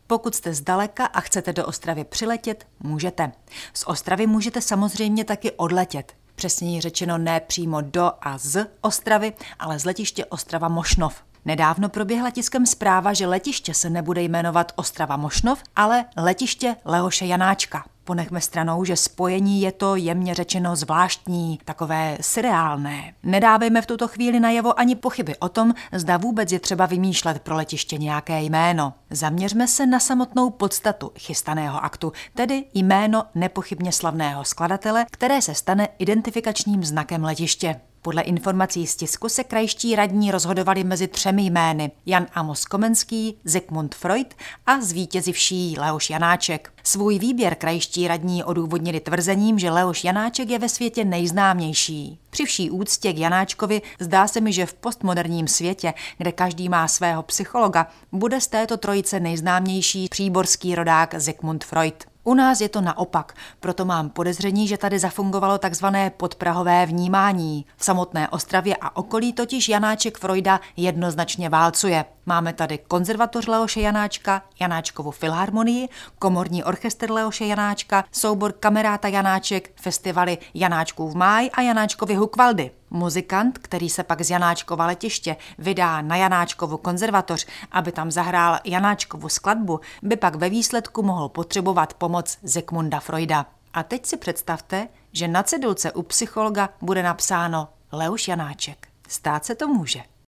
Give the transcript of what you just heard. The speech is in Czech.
Pokud jste zdaleka a chcete do Ostravy přiletět, můžete. Z Ostravy můžete samozřejmě taky odletět. Přesněji řečeno ne přímo do a z Ostravy, ale z letiště Ostrava Mošnov. Nedávno proběhla tiskem zpráva, že letiště se nebude jmenovat Ostrava Mošnov, ale letiště Leoše Janáčka. Ponechme stranou, že spojení je to jemně řečeno zvláštní, takové surreálné. Nedávejme v tuto chvíli najevo ani pochyby o tom, zda vůbec je třeba vymýšlet pro letiště nějaké jméno. Zaměřme se na samotnou podstatu chystaného aktu, tedy jméno nepochybně slavného skladatele, které se stane identifikačním znakem letiště. Podle informací z tisku se krajští radní rozhodovali mezi 3 jmény: Jan Amos Komenský, Sigmund Freud a zvítězivší Leoš Janáček. Svůj výběr krajští radní odůvodnili tvrzením, že Leoš Janáček je ve světě nejznámější. Při vší úctě k Janáčkovi zdá se mi, že v postmoderním světě, kde každý má svého psychologa, bude z této trojice nejznámější příborský rodák Sigmund Freud. U nás je to naopak, proto mám podezření, že tady zafungovalo takzvané podprahové vnímání. V samotné Ostravě a okolí totiž Janáček Freuda jednoznačně válcuje. Máme tady konzervatoř Leoše Janáčka, Janáčkovu filharmonii, komorní orchestr Leoše Janáčka, soubor Kameráta Janáček, festivaly Janáčkův máj a Janáčkovy hukvaldy. Muzikant, který se pak z Janáčkova letiště vydá na Janáčkovu konzervatoř, aby tam zahrál Janáčkovu skladbu, by pak ve výsledku mohl potřebovat pomoc Sigmunda Freuda. A teď si představte, že na cedulce u psychologa bude napsáno Leoš Janáček. Stát se to může.